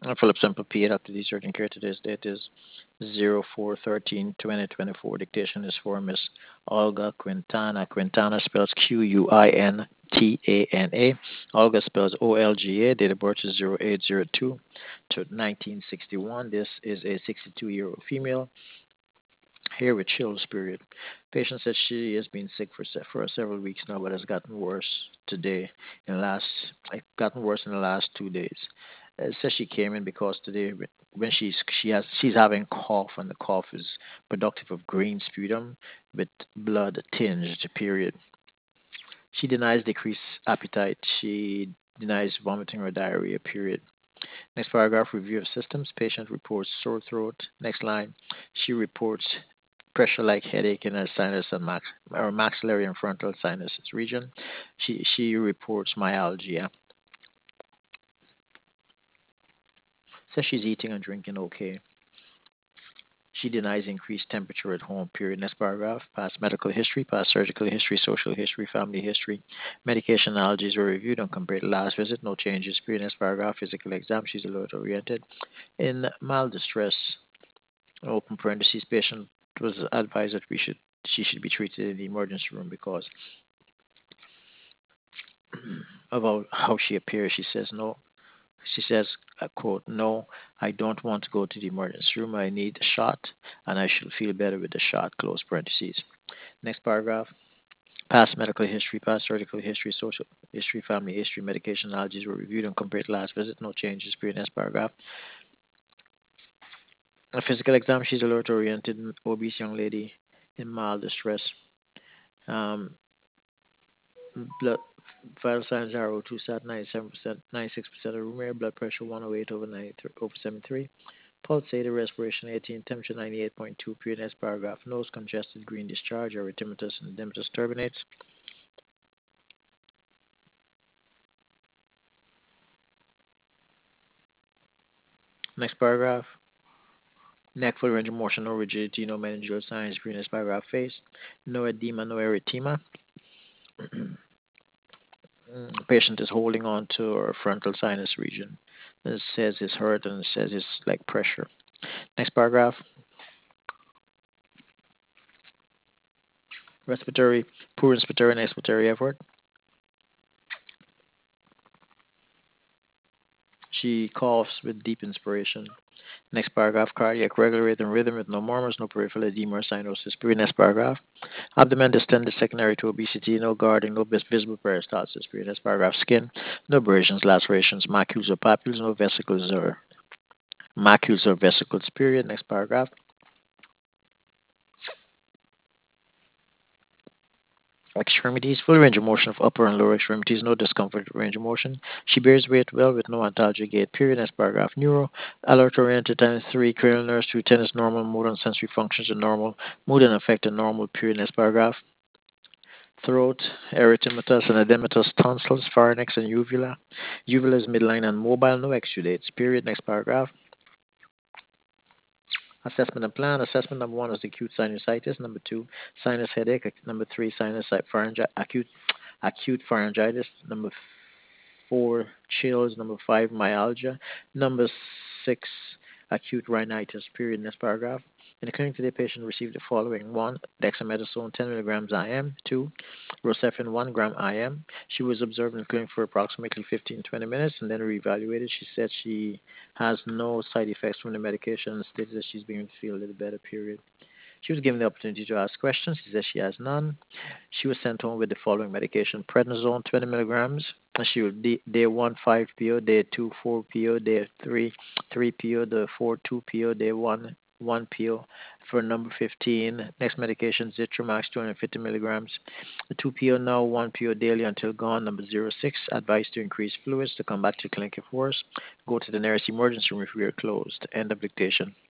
Philip Semple P. Dr. D. Surgeon Care. Today's date is 04/13/2024. Dictation is for Miss Olga Quintana. Quintana spells Quintana. Olga spells Olga. Date of birth is 0802 to 1961. This is a 62-year-old female here with chills, period. Patient says she has been sick for several weeks now, but has gotten worse today. In the last, gotten worse in the last 2 days. It says she came in because today, when she's having cough, and the cough is productive of green sputum with blood tinged. Period. She denies decreased appetite. She denies vomiting or diarrhea. Period. Next paragraph, review of systems. Patient reports sore throat. Next line, she reports pressure like headache in her sinus and maxillary and frontal sinuses region. She reports myalgia. Says she's eating and drinking okay. She denies increased temperature at home. Period. Next paragraph. Past medical history, past surgical history, social history, family history. Medication allergies were reviewed and compared to last visit. No changes. Period. Next paragraph. Physical exam. She's alert oriented. In mild distress, open parentheses, patient was advised that she should be treated in the emergency room because about how she appears. She says no. She says, quote, no, I don't want to go to the emergency room. I need a shot, and I should feel better with the shot, close parentheses. Next paragraph. Past medical history, past surgical history, social history, family history, medication allergies were reviewed and compared to last visit. No changes. Period. Next paragraph. A physical exam. She's alert oriented, obese young lady in mild distress. Um, blood vital signs are O2 sat 97%, 96% of room air, blood pressure 108 over 93 over 73. Pulsated respiration 18, temperature 98.2, period. Next paragraph. Nose congested, green discharge, erythematous and edematous turbinates. Next paragraph. Neck full range of motion, no rigidity, no meningeal signs, period. Next paragraph. Face. No edema, no erythema. Patient is holding on to her frontal sinus region. It says it's hurt and it says it's like pressure. Next paragraph. Respiratory, poor inspiratory and expiratory effort. She coughs with deep inspiration. Next paragraph, cardiac regulating rhythm with no murmurs, no peripheral edema or cyanosis. Period. Next paragraph, abdomen distended secondary to obesity, no guarding, no visible peristalsis. Period. Next paragraph, skin, no abrasions, lacerations, macules or papules, no vesicles or macules or vesicles. Period. Next paragraph, extremities, full range of motion of upper and lower extremities, no discomfort range of motion. She bears weight well with no antalgia gait. Period. Next paragraph. Neuro, alert oriented times 3, cranial nerves 2, tennis normal, motor and sensory functions are normal, mood and affect are normal. Period. Next paragraph. Throat, erythematous and edematous tonsils, pharynx and uvula. Uvula is midline and mobile, no exudates. Period. Next paragraph. Assessment and plan. Assessment number 1 is acute sinusitis. Number 2, sinus headache. Number 3, acute pharyngitis. Number 4, chills. Number 5, myalgia. Number 6, acute rhinitis. Period. Next paragraph. In the clinic today, patient received the following: 1, dexamethasone 10 milligrams IM. 2, Rocephin 1 gram IM. She was observed in the clinic for approximately 15-20 minutes and then reevaluated. She said she has no side effects from the medication and stated that she's beginning to feel a little better, period. She was given the opportunity to ask questions. She says she has none. She was sent home with the following medication: prednisone 20 milligrams. She will day 1 5 PO, day 2 4 PO, day 3 3 PO, day 4 2 PO, day 1 1 PO. For number 15, next medication Zitromax 250 milligrams. The 2 PO now, 1 PO daily until gone. Number 06, advice to increase fluids to come back to clinic if worse. Go to the nearest emergency room if we are closed. End of dictation.